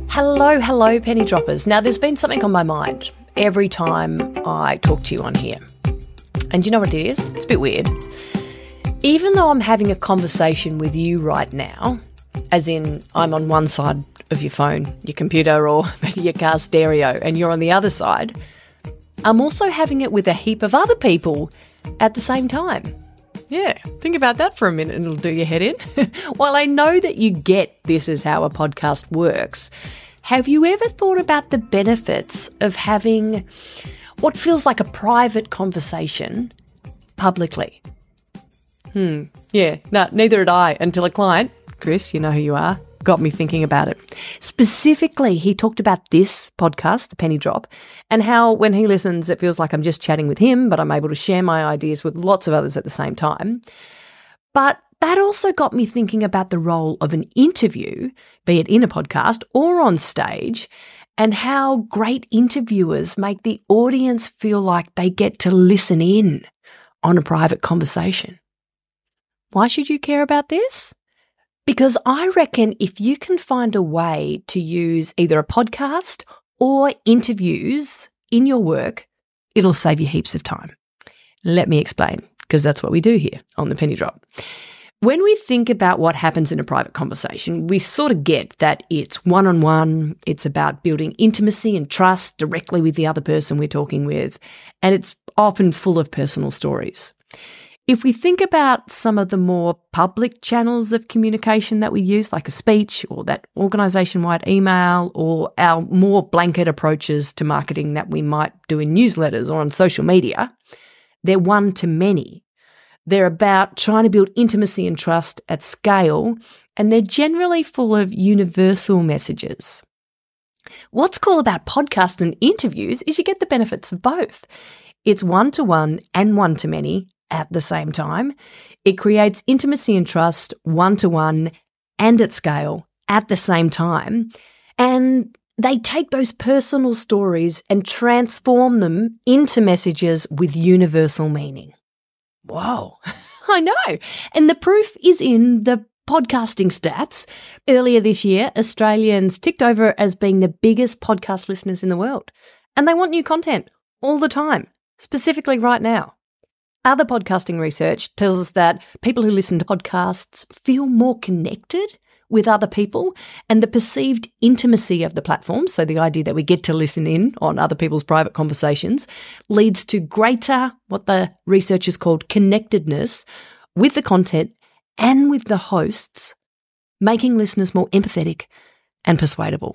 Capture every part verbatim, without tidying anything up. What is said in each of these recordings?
Hello, hello, penny droppers. Now, there's been something on my mind every time I talk to you on here. And you know what it is? It's a bit weird. Even though I'm having a conversation with you right now, as in I'm on one side of your phone, your computer, or maybe your car stereo, and you're on the other side, I'm also having it with a heap of other people at the same time. Yeah, think about that for a minute and it'll do your head in. While I know that you get this is how a podcast works, have you ever thought about the benefits of having what feels like a private conversation publicly? Hmm, yeah, no, neither had I until a client, Chris, you know who you are, got me thinking about it. Specifically, he talked about this podcast, The Penny Drop, and how when he listens, it feels like I'm just chatting with him, but I'm able to share my ideas with lots of others at the same time. But that also got me thinking about the role of an interview, be it in a podcast or on stage, and how great interviewers make the audience feel like they get to listen in on a private conversation. Why should you care about this? Because I reckon if you can find a way to use either a podcast or interviews in your work, it'll save you heaps of time. Let me explain, because that's what we do here on The Penny Drop. When we think about what happens in a private conversation, we sort of get that it's one-on-one, it's about building intimacy and trust directly with the other person we're talking with, and it's often full of personal stories. If we think about some of the more public channels of communication that we use, like a speech or that organisation-wide email, or our more blanket approaches to marketing that we might do in newsletters or on social media, they're one-to-many. They're about trying to build intimacy and trust at scale, and they're generally full of universal messages. What's cool about podcasts and interviews is you get the benefits of both. It's one-to-one and one-to-many at the same time. It creates intimacy and trust one-to-one and at scale at the same time. And they take those personal stories and transform them into messages with universal meaning. Whoa, I know. And the proof is in the podcasting stats. Earlier this year, Australians ticked over as being the biggest podcast listeners in the world. And they want new content all the time, specifically right now. Other podcasting research tells us that people who listen to podcasts feel more connected with other people, and the perceived intimacy of the platform, so the idea that we get to listen in on other people's private conversations, leads to greater, what the researchers called connectedness with the content and with the hosts, making listeners more empathetic and persuadable.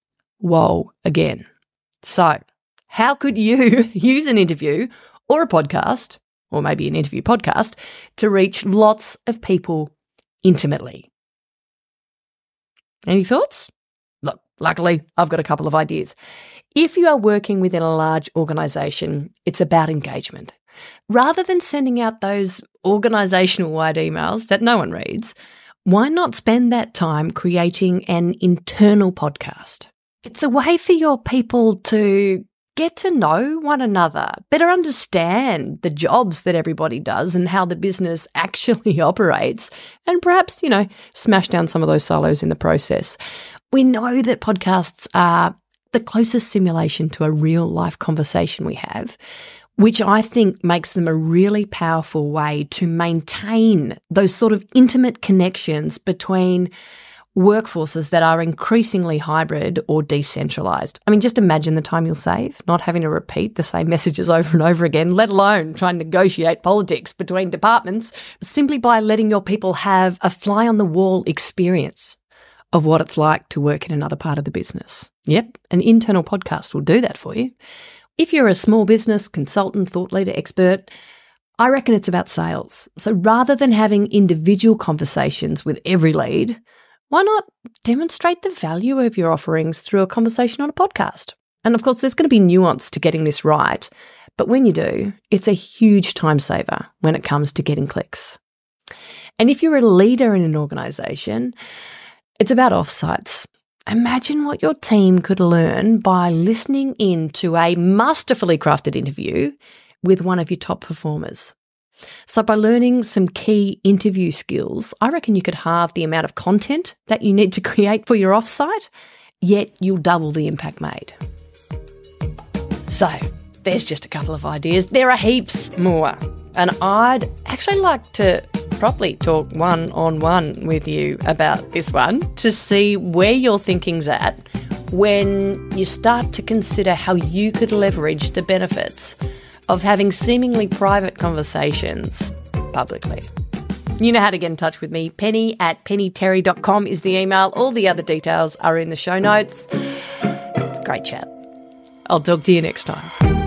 Whoa, again. So, how could you use an interview or a podcast, or maybe an interview podcast, to reach lots of people intimately? Any thoughts? Look, luckily, I've got a couple of ideas. If you are working within a large organisation, it's about engagement. Rather than sending out those organisational-wide emails that no one reads, why not spend that time creating an internal podcast? It's a way for your people to get to know one another, better understand the jobs that everybody does and how the business actually operates, and perhaps, you know, smash down some of those silos in the process. We know that podcasts are the closest simulation to a real life conversation we have, which I think makes them a really powerful way to maintain those sort of intimate connections between workforces that are increasingly hybrid or decentralised. I mean, just imagine the time you'll save not having to repeat the same messages over and over again, let alone try and negotiate politics between departments, simply by letting your people have a fly-on-the-wall experience of what it's like to work in another part of the business. Yep, an internal podcast will do that for you. If you're a small business, consultant, thought leader, expert, I reckon it's about sales. So rather than having individual conversations with every lead, why not demonstrate the value of your offerings through a conversation on a podcast? And of course, there's going to be nuance to getting this right, but when you do, it's a huge time saver when it comes to getting clicks. And if you're a leader in an organisation, it's about offsites. Imagine what your team could learn by listening in to a masterfully crafted interview with one of your top performers. So by learning some key interview skills, I reckon you could halve the amount of content that you need to create for your offsite, yet you'll double the impact made. So, there's just a couple of ideas. There are heaps more. And I'd actually like to properly talk one-on-one with you about this one to see where your thinking's at when you start to consider how you could leverage the benefits of having seemingly private conversations publicly. You know how to get in touch with me. Penny at penny terry dot com is the email. All the other details are in the show notes. Great chat. I'll talk to you next time.